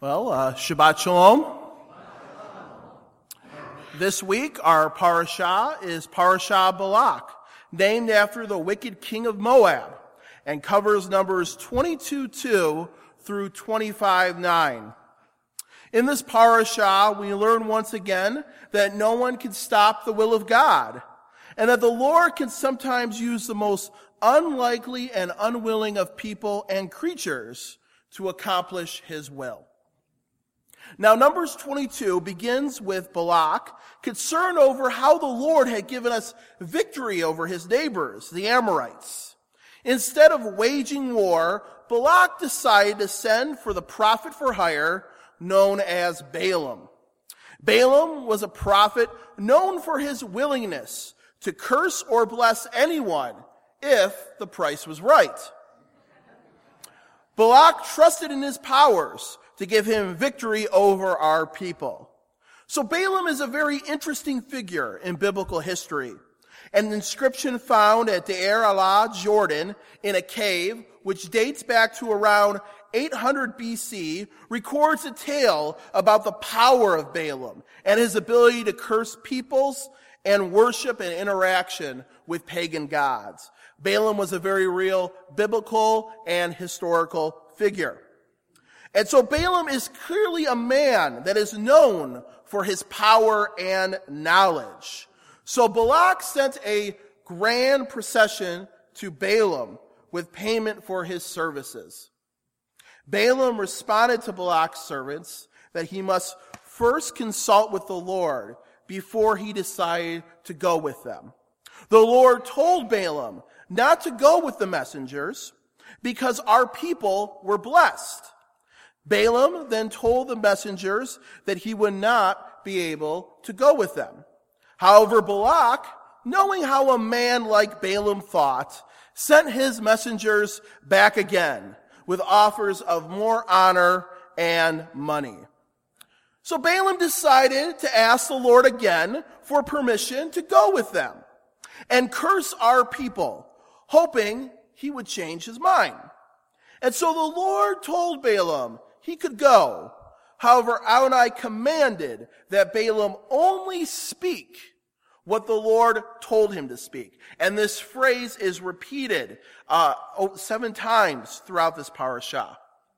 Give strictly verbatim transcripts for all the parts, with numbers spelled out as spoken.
Well, uh, Shabbat Shalom. This week, our parashah is Parashah Balak, named after the wicked king of Moab, and covers numbers twenty-two two through twenty-five nine. In this parashah, we learn once again that no one can stop the will of God, and that the Lord can sometimes use the most unlikely and unwilling of people and creatures to accomplish his will. Now, Numbers twenty-two begins with Balak concerned over how the Lord had given us victory over his neighbors, the Amorites. Instead of waging war, Balak decided to send for the prophet for hire known as Balaam. Balaam was a prophet known for his willingness to curse or bless anyone if the price was right. Balak trusted in his powers to give him victory over our people. So Balaam is a very interesting figure in biblical history. An inscription found at Deir Allah, Jordan, in a cave, which dates back to around eight hundred B C, records a tale about the power of Balaam and his ability to curse peoples and worship and interaction with pagan gods. Balaam was a very real biblical and historical figure. And so Balaam is clearly a man that is known for his power and knowledge. So Balak sent a grand procession to Balaam with payment for his services. Balaam responded to Balak's servants that he must first consult with the Lord before he decided to go with them. The Lord told Balaam not to go with the messengers because our people were blessed. Balaam then told the messengers that he would not be able to go with them. However, Balak, knowing how a man like Balaam thought, sent his messengers back again with offers of more honor and money. So Balaam decided to ask the Lord again for permission to go with them and curse our people, hoping he would change his mind. And so the Lord told Balaam he could go. However, Adonai commanded that Balaam only speak what the Lord told him to speak. And this phrase is repeated uh, seven times throughout this parashah.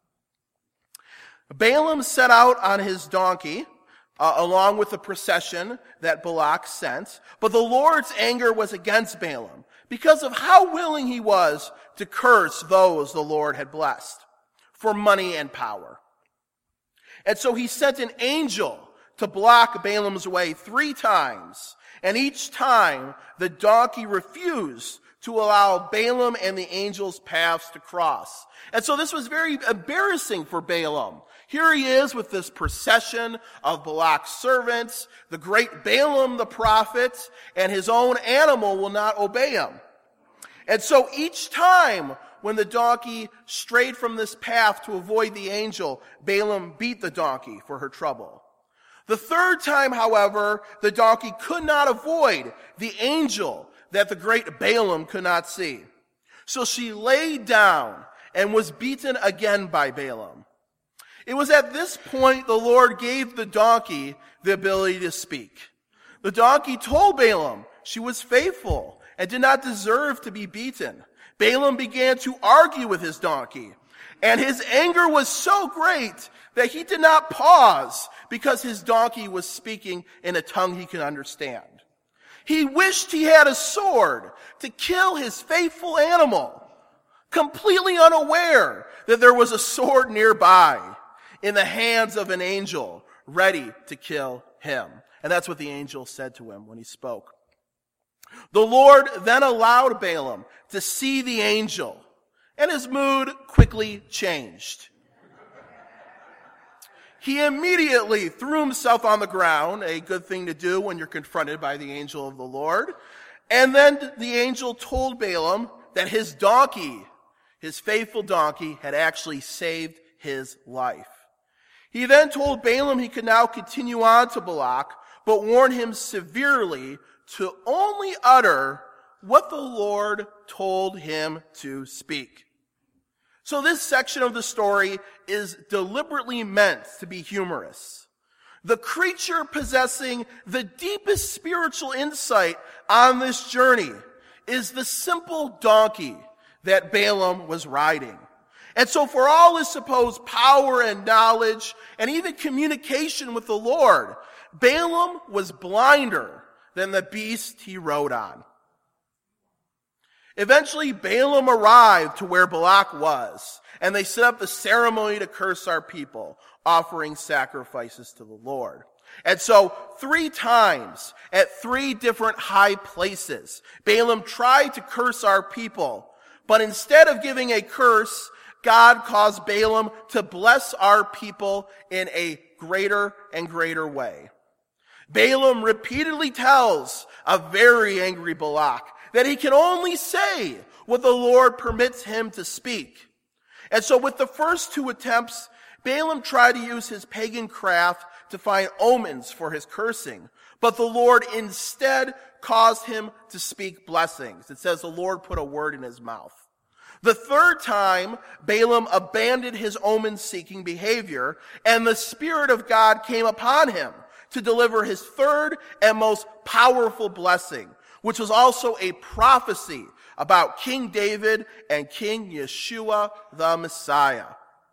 Balaam set out on his donkey uh, along with the procession that Balak sent, but the Lord's anger was against Balaam because of how willing he was to curse those the Lord had blessed for money and power. And so he sent an angel to block Balaam's way three times, and each time the donkey refused to allow Balaam and the angel's paths to cross. And so this was very embarrassing for Balaam. Here he is with this procession of Balak's servants, the great Balaam the prophet, and his own animal will not obey him. And so each time when the donkey strayed from this path to avoid the angel, Balaam beat the donkey for her trouble. The third time, however, the donkey could not avoid the angel that the great Balaam could not see. So she laid down and was beaten again by Balaam. It was at this point the Lord gave the donkey the ability to speak. The donkey told Balaam she was faithful and did not deserve to be beaten. Balaam began to argue with his donkey, and his anger was so great that he did not pause because his donkey was speaking in a tongue he could understand. He wished he had a sword to kill his faithful animal, completely unaware that there was a sword nearby in the hands of an angel ready to kill him. And that's what the angel said to him when he spoke. The Lord then allowed Balaam to see the angel, and his mood quickly changed. He immediately threw himself on the ground, a good thing to do when you're confronted by the angel of the Lord. And then the angel told Balaam that his donkey, his faithful donkey, had actually saved his life. He then told Balaam he could now continue on to Balak, but warned him severely to only utter what the Lord told him to speak. So this section of the story is deliberately meant to be humorous. The creature possessing the deepest spiritual insight on this journey is the simple donkey that Balaam was riding. And so for all his supposed power and knowledge and even communication with the Lord, Balaam was blinder than the beast he rode on. Eventually, Balaam arrived to where Balak was, and they set up the ceremony to curse our people, offering sacrifices to the Lord. And so, three times, at three different high places, Balaam tried to curse our people, but instead of giving a curse, God caused Balaam to bless our people in a greater and greater way. Balaam repeatedly tells a very angry Balak that he can only say what the Lord permits him to speak. And so with the first two attempts, Balaam tried to use his pagan craft to find omens for his cursing. But the Lord instead caused him to speak blessings. It says the Lord put a word in his mouth. The third time, Balaam abandoned his omen-seeking behavior, and the Spirit of God came upon him to deliver his third and most powerful blessing, which was also a prophecy about King David and King Yeshua the Messiah.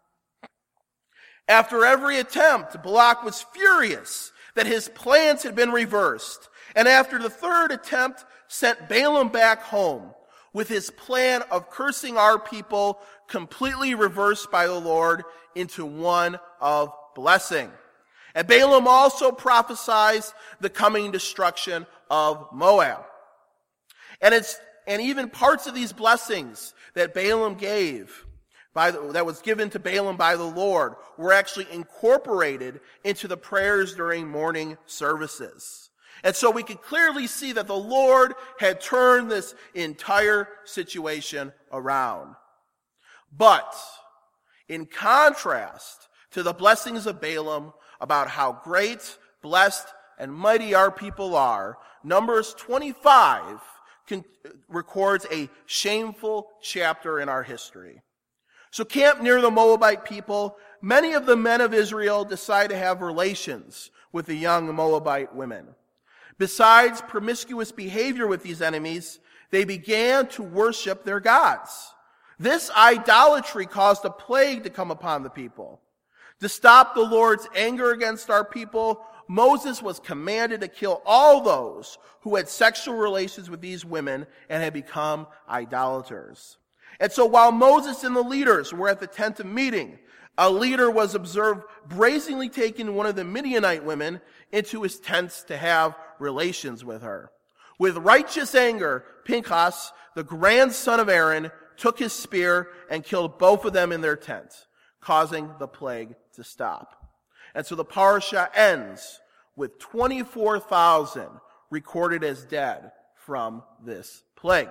After every attempt, Balak was furious that his plans had been reversed, and after the third attempt, sent Balaam back home with his plan of cursing our people completely reversed by the Lord into one of blessing. And Balaam also prophesies the coming destruction of Moab. And it's and even parts of these blessings that Balaam gave, by the, that was given to Balaam by the Lord, were actually incorporated into the prayers during morning services. And so we can clearly see that the Lord had turned this entire situation around. But in contrast to the blessings of Balaam about how great, blessed, and mighty our people are, Numbers twenty-five Can, records a shameful chapter in our history. So camped near the Moabite people, many of the men of Israel decide to have relations with the young Moabite women. Besides promiscuous behavior with these enemies, they began to worship their gods. This idolatry caused a plague to come upon the people. To stop the Lord's anger against our people, Moses was commanded to kill all those who had sexual relations with these women and had become idolaters. And so while Moses and the leaders were at the tent of meeting, a leader was observed brazenly taking one of the Midianite women into his tents to have relations with her. With righteous anger, Pinchas, the grandson of Aaron, took his spear and killed both of them in their tent, causing the plague to stop. And so the parasha ends with twenty-four thousand recorded as dead from this plague.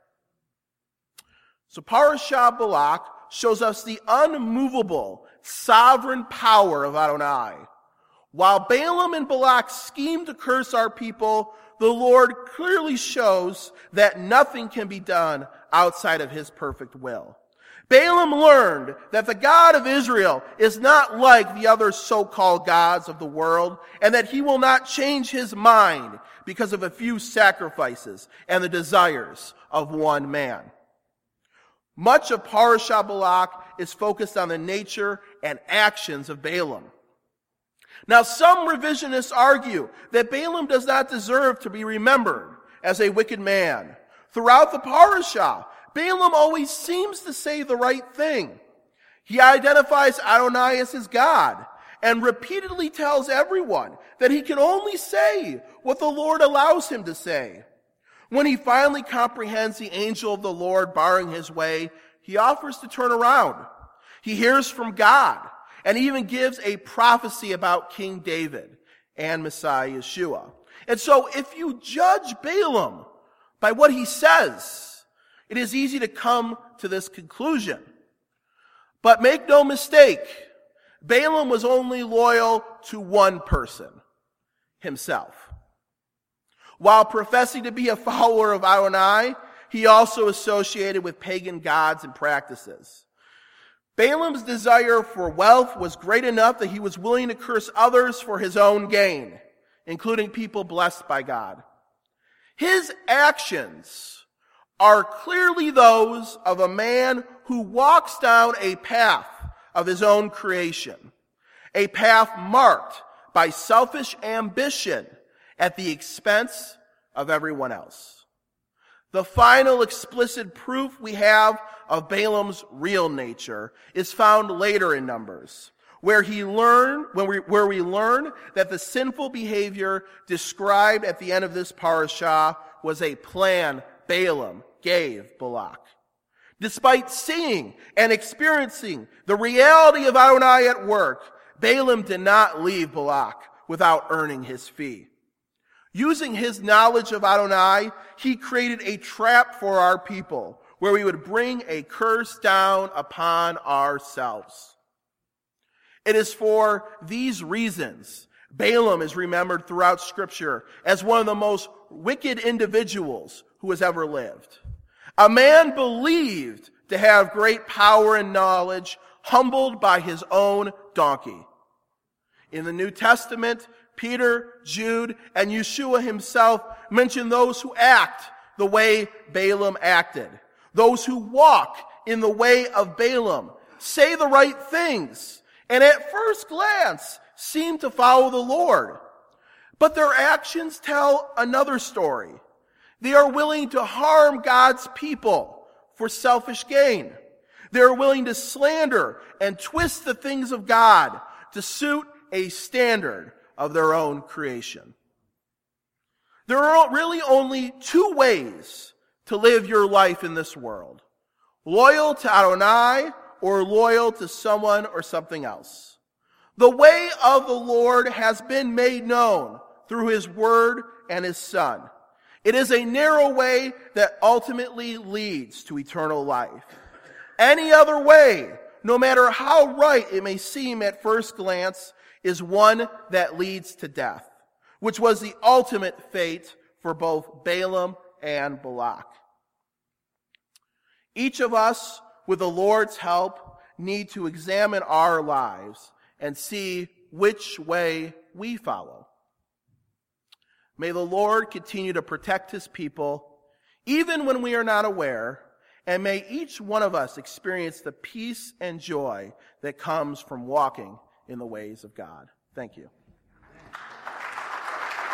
So Parasha Balak shows us the unmovable, sovereign power of Adonai. While Balaam and Balak scheme to curse our people, the Lord clearly shows that nothing can be done outside of his perfect will. Balaam learned that the God of Israel is not like the other so-called gods of the world, and that he will not change his mind because of a few sacrifices and the desires of one man. Much of Parasha Balak is focused on the nature and actions of Balaam. Now, some revisionists argue that Balaam does not deserve to be remembered as a wicked man. Throughout the parasha, Balaam always seems to say the right thing. He identifies Adonai as his God and repeatedly tells everyone that he can only say what the Lord allows him to say. When he finally comprehends the angel of the Lord barring his way, he offers to turn around. He hears from God and even gives a prophecy about King David and Messiah Yeshua. And so if you judge Balaam by what he says, it is easy to come to this conclusion. But make no mistake, Balaam was only loyal to one person, himself. While professing to be a follower of Adonai, he also associated with pagan gods and practices. Balaam's desire for wealth was great enough that he was willing to curse others for his own gain, including people blessed by God. His actions are clearly those of a man who walks down a path of his own creation, a path marked by selfish ambition at the expense of everyone else. The final explicit proof we have of Balaam's real nature is found later in Numbers, where he learn, when we, where we learn that the sinful behavior described at the end of this parashah was a plan Balaam gave Balak. Despite seeing and experiencing the reality of Adonai at work, Balaam did not leave Balak without earning his fee. Using his knowledge of Adonai, he created a trap for our people, where we would bring a curse down upon ourselves. It is for these reasons Balaam is remembered throughout Scripture as one of the most wicked individuals who has ever lived. A man believed to have great power and knowledge, humbled by his own donkey. In the New Testament, Peter, Jude, and Yeshua himself mention those who act the way Balaam acted. Those who walk in the way of Balaam, say the right things, and at first glance seem to follow the Lord. But their actions tell another story. They are willing to harm God's people for selfish gain. They are willing to slander and twist the things of God to suit a standard of their own creation. There are really only two ways to live your life in this world: loyal to Adonai or loyal to someone or something else. The way of the Lord has been made known through his word and his Son. It is a narrow way that ultimately leads to eternal life. Any other way, no matter how right it may seem at first glance, is one that leads to death, which was the ultimate fate for both Balaam and Balak. Each of us, with the Lord's help, need to examine our lives and see which way we follow. May the Lord continue to protect his people, even when we are not aware, and may each one of us experience the peace and joy that comes from walking in the ways of God. Thank you.